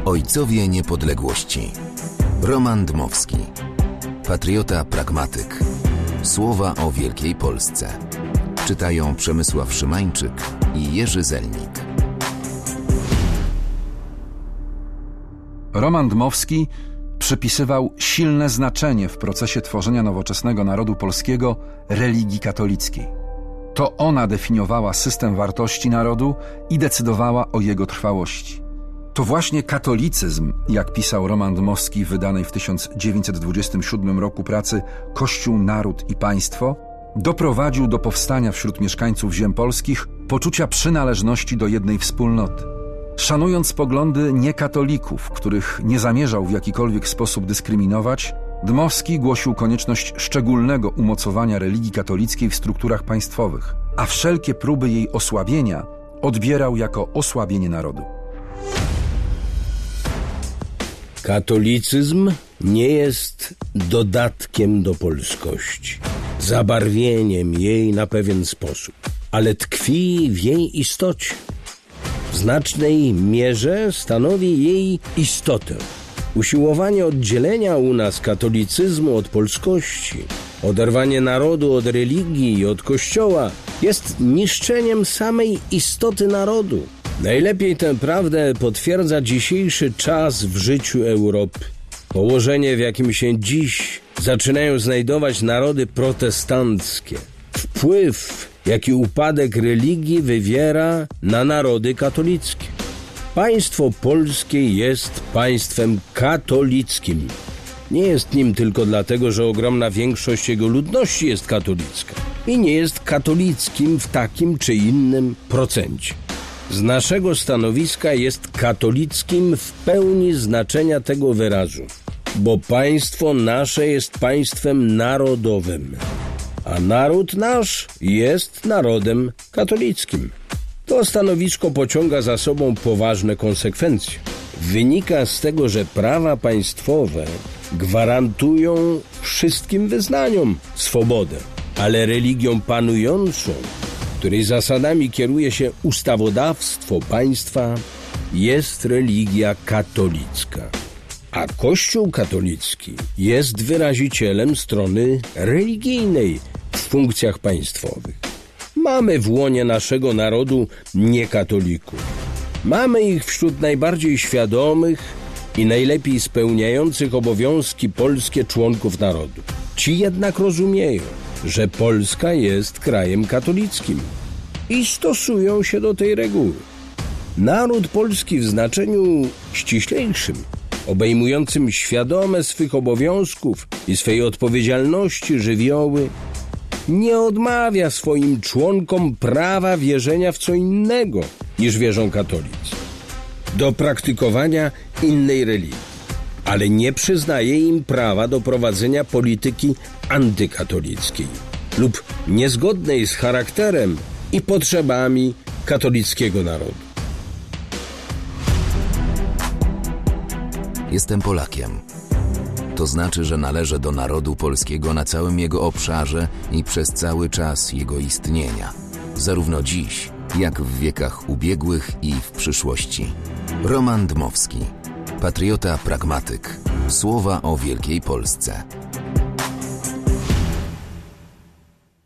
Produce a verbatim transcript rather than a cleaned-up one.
Ojcowie niepodległości. Roman Dmowski. Patriota pragmatyk. Słowa o wielkiej Polsce. Czytają Przemysław Szymańczyk i Jerzy Zelnik. Roman Dmowski przypisywał silne znaczenie w procesie tworzenia nowoczesnego narodu polskiego religii katolickiej. To ona definiowała system wartości narodu i decydowała o jego trwałości. To właśnie katolicyzm, jak pisał Roman Dmowski w wydanej w tysiąc dziewięćset dwudziestym siódmym roku pracy Kościół, Naród i Państwo, doprowadził do powstania wśród mieszkańców ziem polskich poczucia przynależności do jednej wspólnoty. Szanując poglądy niekatolików, których nie zamierzał w jakikolwiek sposób dyskryminować, Dmowski głosił konieczność szczególnego umocowania religii katolickiej w strukturach państwowych, a wszelkie próby jej osłabienia odbierał jako osłabienie narodu. Katolicyzm nie jest dodatkiem do polskości, zabarwieniem jej na pewien sposób, ale tkwi w jej istocie. W znacznej mierze stanowi jej istotę. Usiłowanie oddzielenia u nas katolicyzmu od polskości, oderwanie narodu od religii i od Kościoła jest niszczeniem samej istoty narodu. Najlepiej tę prawdę potwierdza dzisiejszy czas w życiu Europy. Położenie, w jakim się dziś zaczynają znajdować narody protestanckie. Wpływ, jaki upadek religii wywiera na narody katolickie. Państwo polskie jest państwem katolickim. Nie jest nim tylko dlatego, że ogromna większość jego ludności jest katolicka i nie jest katolickim w takim czy innym procencie. Z naszego stanowiska jest katolickim w pełni znaczenia tego wyrazu, bo państwo nasze jest państwem narodowym, a naród nasz jest narodem katolickim. To stanowisko pociąga za sobą poważne konsekwencje. Wynika z tego, że prawa państwowe gwarantują wszystkim wyznaniom swobodę, ale religią panującą, której zasadami kieruje się ustawodawstwo państwa, jest religia katolicka. A Kościół katolicki jest wyrazicielem strony religijnej w funkcjach państwowych. Mamy w łonie naszego narodu niekatolików. Mamy ich wśród najbardziej świadomych i najlepiej spełniających obowiązki polskie członków narodu. Ci jednak rozumieją, że Polska jest krajem katolickim i stosują się do tej reguły. Naród polski w znaczeniu ściślejszym, obejmującym świadome swych obowiązków i swej odpowiedzialności żywioły, nie odmawia swoim członkom prawa wierzenia w co innego niż wierzą katolicy, do praktykowania innej religii, ale nie przyznaje im prawa do prowadzenia polityki antykatolickiej lub niezgodnej z charakterem i potrzebami katolickiego narodu. Jestem Polakiem. To znaczy, że należę do narodu polskiego na całym jego obszarze i przez cały czas jego istnienia. Zarówno dziś, jak w wiekach ubiegłych i w przyszłości. Roman Dmowski. Patriota pragmatyk. Słowa o wielkiej Polsce.